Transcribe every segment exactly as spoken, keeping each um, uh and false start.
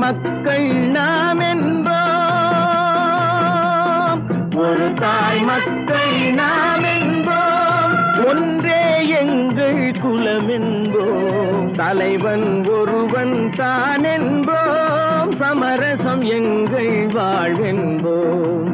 மக்கள் நாம் என்போம், ஒரு தாய் மக்கள் நாம் என்போம், ஒன்றே எங்கள் குலம் என்போம், தலைவன் ஒருவன் தான் என்போம், சமரசம் எங்கள் வாழ்வென்போம்.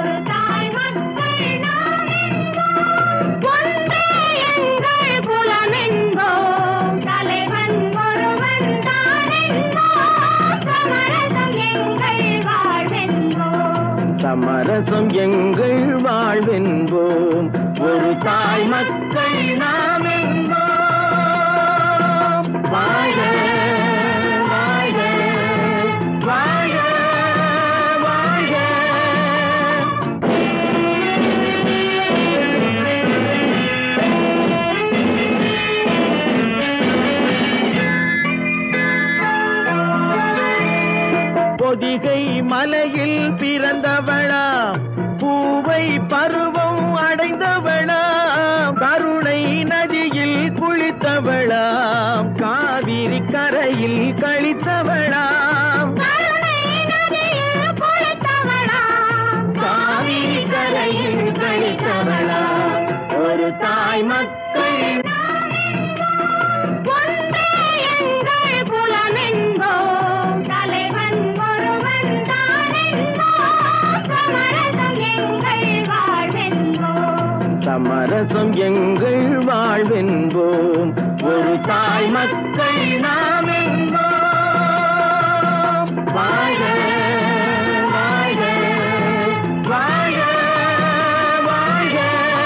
சமரசம் எங்கள் வாழ்வென்போம், ஒரு தாய் மக்கள் நாம் என்போம். வாழ வாழ வாழ வாழ. பொதிகை மலையில் பிறந்தவளா, பூவை பருவம் அடைந்தவளா, கருணை நதியில் குளித்தவளா, காவிரி கரையில் கழித்தவளா, காவிரி கரையில் கழித்தவளா, ஒரு தாய் மக்கள் சமரசம் எங்கள் வாழ்வென்போம், ஒரு தாய் மக்கள் நாம் என்போம். வாழ வாழ வாழ வாழ.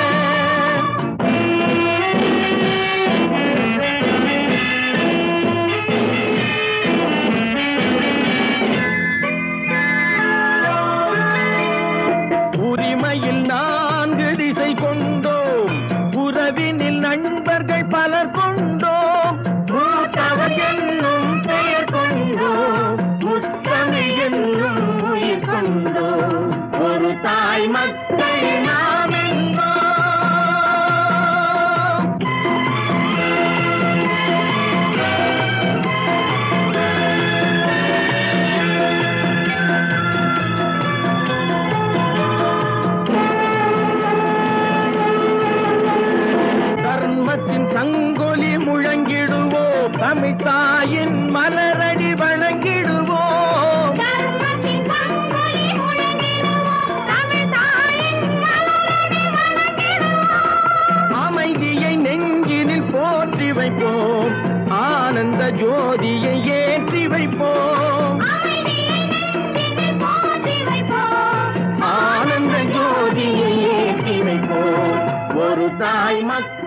உரிமையில் நான்கு திசை கொண்டோம், உறவினில் நண்பர்கள் பலர் கொண்டோம், மூத்தவர் என்னும் பெயர் கொண்டோம், முத்தமிழ் என்னும் உயிர் கொண்டோம், ஒரு தாய் மக்கள் நாம் என்போம். சங்கொலி முழங்கிடுவோம், தமிழ் தாயின் மலரடி வணங்கிடுவோம், அமைதியை நெஞ்சினில் போற்றி வைப்போம், ஆனந்த ஜோதியை ஏற்றி வைப்போம், ஆனந்த ஜோதியை ஏற்றி வைப்போம், ஒரு தாய் மக்கள்